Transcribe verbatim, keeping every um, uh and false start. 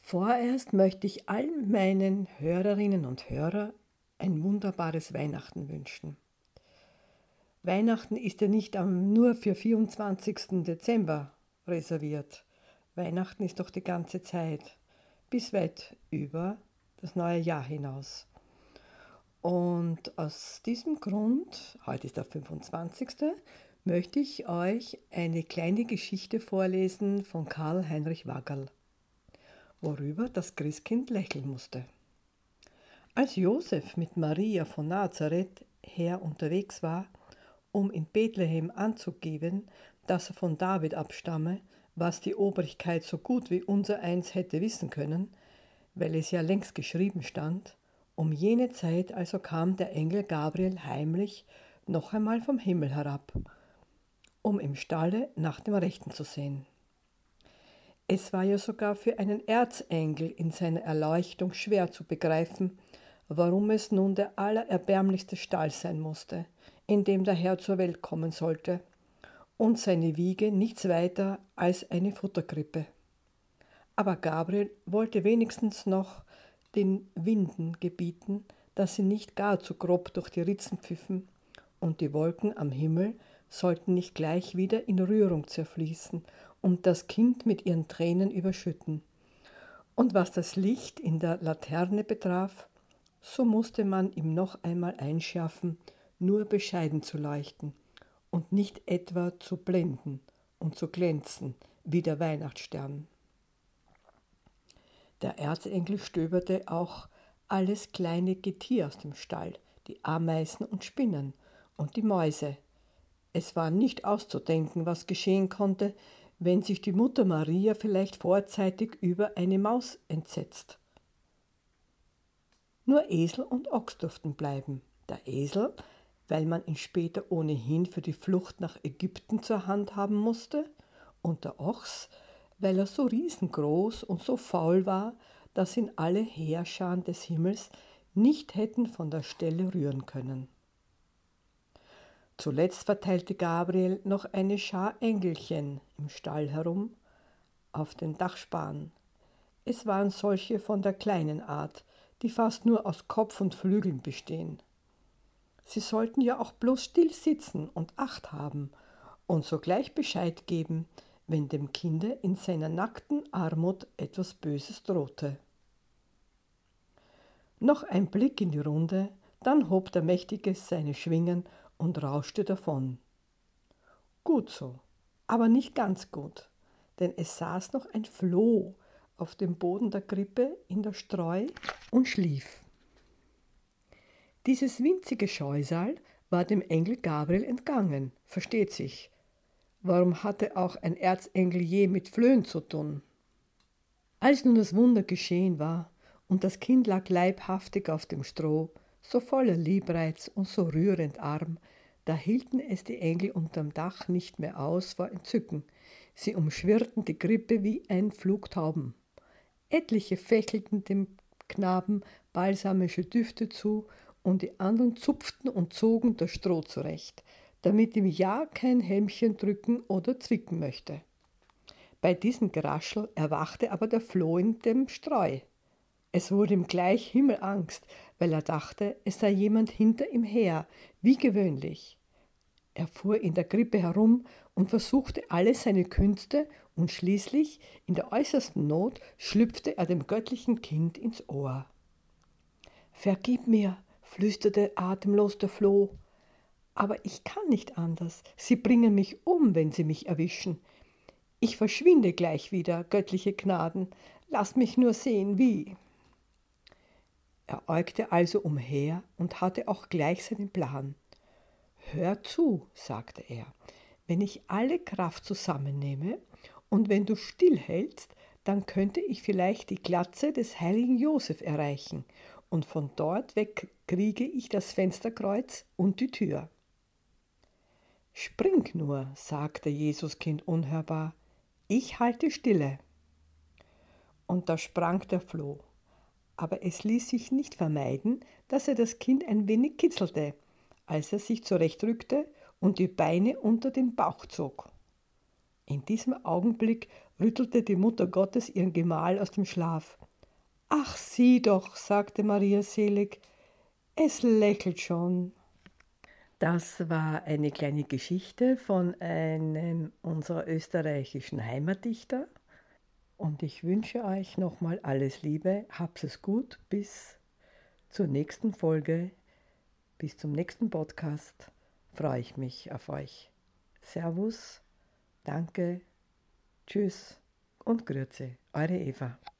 Vorerst möchte ich allen meinen Hörerinnen und Hörern ein wunderbares Weihnachten wünschen. Weihnachten ist ja nicht nur für vierundzwanzigsten Dezember reserviert. Weihnachten ist doch die ganze Zeit, bis weit über das neue Jahr hinaus. Und aus diesem Grund, heute ist der fünfundzwanzigste, möchte ich euch eine kleine Geschichte vorlesen von Karl Heinrich Waggerl, worüber das Christkind lächeln musste. Als Josef mit Maria von Nazareth her unterwegs war, um in Bethlehem anzugeben, dass er von David abstamme, was die Obrigkeit so gut wie unsereins hätte wissen können, weil es ja längst geschrieben stand, um jene Zeit also kam der Engel Gabriel heimlich noch einmal vom Himmel herab, um im Stalle nach dem Rechten zu sehen. Es war ja sogar für einen Erzengel in seiner Erleuchtung schwer zu begreifen, warum es nun der allererbärmlichste Stall sein musste, in dem der Herr zur Welt kommen sollte, und seine Wiege nichts weiter als eine Futterkrippe. Aber Gabriel wollte wenigstens noch den Winden gebieten, dass sie nicht gar zu grob durch die Ritzen pfiffen, und die Wolken am Himmel sollten nicht gleich wieder in Rührung zerfließen und das Kind mit ihren Tränen überschütten. Und was das Licht in der Laterne betraf, so musste man ihm noch einmal einschärfen, nur bescheiden zu leuchten und nicht etwa zu blenden und zu glänzen wie der Weihnachtsstern. Der Erzengel stöberte auch alles kleine Getier aus dem Stall, die Ameisen und Spinnen und die Mäuse. Es war nicht auszudenken, was geschehen konnte, wenn sich die Mutter Maria vielleicht vorzeitig über eine Maus entsetzt. Nur Esel und Ochs durften bleiben. Der Esel, weil man ihn später ohnehin für die Flucht nach Ägypten zur Hand haben musste, und der Ochs, weil er so riesengroß und so faul war, dass ihn alle Heerscharen des Himmels nicht hätten von der Stelle rühren können. Zuletzt verteilte Gabriel noch eine Schar Engelchen im Stall herum, auf den Dachsparren. Es waren solche von der kleinen Art, die fast nur aus Kopf und Flügeln bestehen. Sie sollten ja auch bloß still sitzen und Acht haben und sogleich Bescheid geben, wenn dem Kinde in seiner nackten Armut etwas Böses drohte. Noch ein Blick in die Runde, dann hob der Mächtige seine Schwingen und rauschte davon. Gut so, aber nicht ganz gut, denn es saß noch ein Floh auf dem Boden der Krippe in der Streu und schlief. Dieses winzige Scheusal war dem Engel Gabriel entgangen, versteht sich. Warum hatte auch ein Erzengel je mit Flöhen zu tun? Als nun das Wunder geschehen war und das Kind lag leibhaftig auf dem Stroh, so voller Liebreiz und so rührend arm, da hielten es die Engel unterm Dach nicht mehr aus vor Entzücken. Sie umschwirrten die Krippe wie ein Flug Tauben. Etliche fächelten dem Knaben balsamische Düfte zu, und die anderen zupften und zogen das Stroh zurecht, damit ihm ja kein Helmchen drücken oder zwicken möchte. Bei diesem Geraschel erwachte aber der Floh in dem Streu. Es wurde ihm gleich Himmelangst, weil er dachte, es sei jemand hinter ihm her, wie gewöhnlich. Er fuhr in der Krippe herum und versuchte alle seine Künste, und schließlich, in der äußersten Not, schlüpfte er dem göttlichen Kind ins Ohr. »Vergib mir«, flüsterte atemlos der Floh, »aber ich kann nicht anders. Sie bringen mich um, wenn sie mich erwischen. Ich verschwinde gleich wieder, göttliche Gnaden. Lass mich nur sehen, wie.« Er äugte also umher und hatte auch gleich seinen Plan. »Hör zu«, sagte er, »wenn ich alle Kraft zusammennehme und wenn du stillhältst, dann könnte ich vielleicht die Glatze des heiligen Josef erreichen, und von dort weg kriege ich das Fensterkreuz und die Tür.« »Spring nur«, sagte Jesuskind unhörbar, »ich halte Stille.« Und da sprang der Floh, aber es ließ sich nicht vermeiden, dass er das Kind ein wenig kitzelte, als er sich zurechtrückte und die Beine unter den Bauch zog. In diesem Augenblick rüttelte die Mutter Gottes ihren Gemahl aus dem Schlaf. »Ach, sieh doch«, sagte Maria selig, »es lächelt schon.« Das war eine kleine Geschichte von einem unserer österreichischen Heimatdichter. Und ich wünsche euch nochmal alles Liebe, habt es gut, bis zur nächsten Folge, bis zum nächsten Podcast, freue ich mich auf euch. Servus, danke, tschüss und Grüezi, eure Eva.